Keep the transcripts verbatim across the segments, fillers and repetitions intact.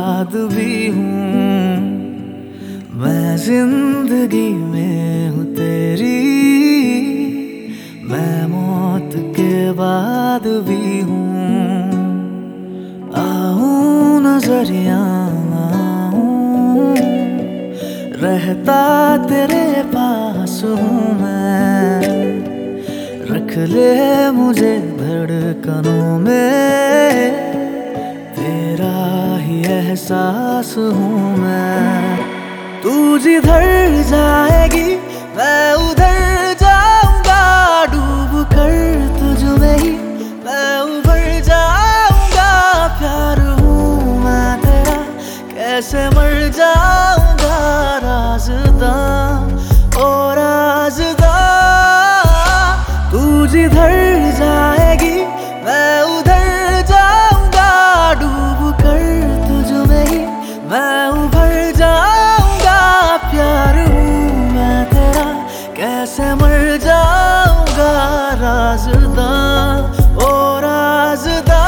बाद भी हूँ। मैं जिंदगी में हूँ तेरी, मैं मौत के बाद भी हूँ। आऊं नजरिया आऊं, रहता तेरे पास हूँ मैं। रख ले मुझे धड़कनों में, तेरा ही एहसास हूँ मैं। तू जिधर जाएगी मैं उधर जाऊंगा, डूब कर तुझ में ही मैं उभर जाऊंगा। प्यार हूँ मैं तेरा, कैसे मर जाऊंगा। राज़दां ओ राज़दां, तू जिधर जाएगी मैं उधर जाऊंगा, डूब कर तुझ में ही मैं उभर जाऊंगा। प्यार हूँ मैं तेरा, कैसे मर जाऊंगा। राज़दां ओ राज़दां।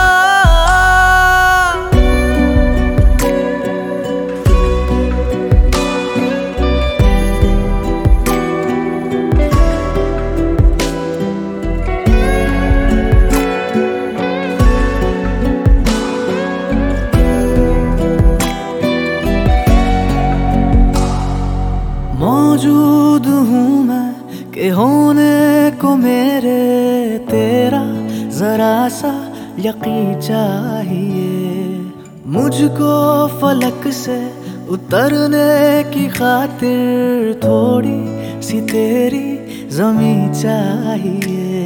मौजूद हूँ मैं कि होने को मेरे तेरा जरा सा यकीन चाहिए। मुझको फलक से उतरने की खातिर थोड़ी सी तेरी ज़मीं चाहिए।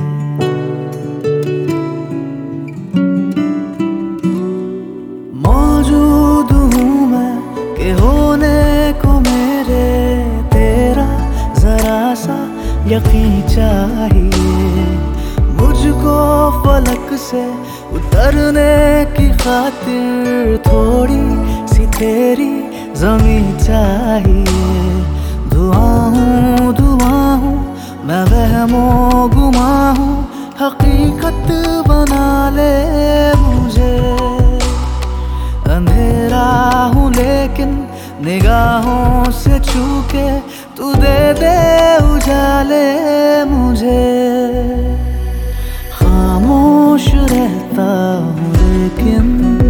मौजूद हूँ मैं कि होने को मेरे तेरा जरा सा यकीन चाहिए। मुझको फलक से उतरने की खातिर थोड़ी सी तेरी ज़मीं चाहिए। दुआ हूँ दुआ हूँ मैं वहमो गुमा हूँ, हकीकत बना ले मुझे। अंधेरा हूँ लेकिन निगाहों से छू के तू दे दे उजाले मुझे। खामोश रहता हूँ लेकिन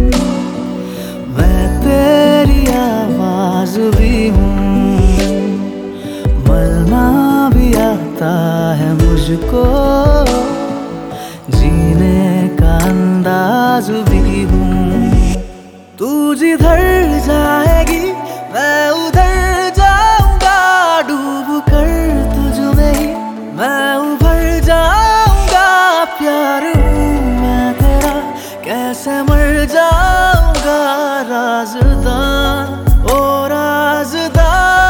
मैं तेरी आवाज भी हूँ। मरना भी आता है मुझको, जीने का अंदाज भी हूँ। तू जिधर जाएगी मैं उधर जाऊंगा, डूब कर तुझ में ही मैं उभर जाऊंगा। प्यार हूँ मैं तेरा, कैसे मर जाऊंगा। राज़दां ओ राज़दां।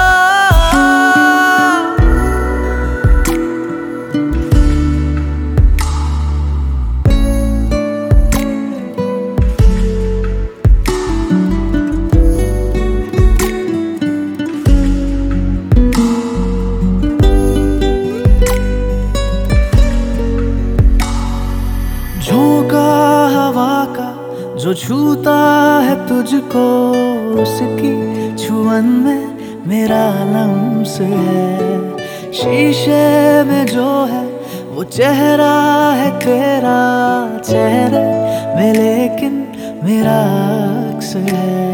झोंका हवा का जो छूता है तुझको, उसकी छुअन में मेरा लम्स है। शीशे में जो है वो चेहरा है तेरा, चेहरे में लेकिन मेरा अक्स है।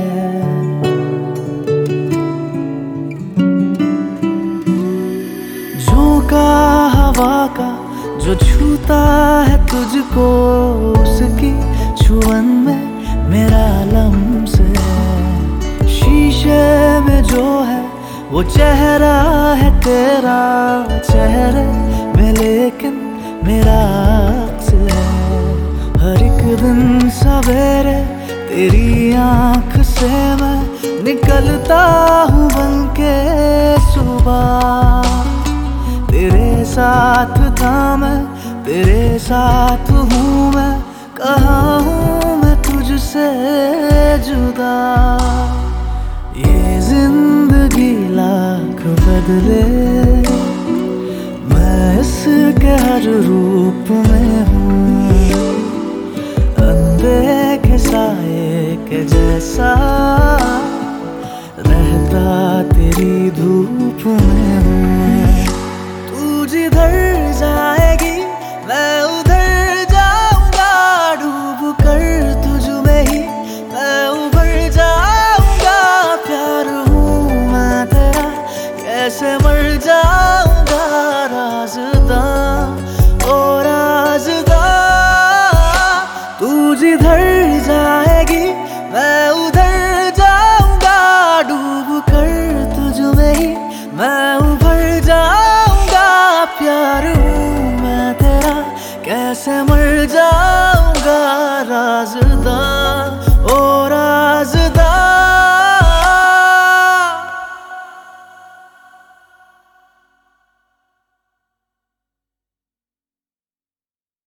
झोंका हवा का जो छूता है तुझको, उसकी छुअन में मेरा लम्स है। शीशे में जो है वो चेहरा है तेरा, चेहरे में लेकिन मेरा अक्स है। हर एक दिन सवेरे तेरी आँख से मैं निकलता हूँ बनके सुबह। तेरे साथ था मैं, तेरे साथ हूँ मैं, कहाँ हूँ मैं तुझसे जुदा। ये जिंदगी लाख बदले, मैं इसके हर रूप में हूँ। अंधे के साए के जैसा रहता तेरी धूप में हूँ। तू जिधर जाएगी मैं उधर जाऊंगा, डूब कर तुझ में ही मैं उभर जाऊंगा। प्यार हूँ मैं तेरा कैसे मर जाऊंगा, राज़दां ओ राज़दां। तू जिधर जाएगी मैं उधर जाऊंगा, डूब कर तुझ में ही मैं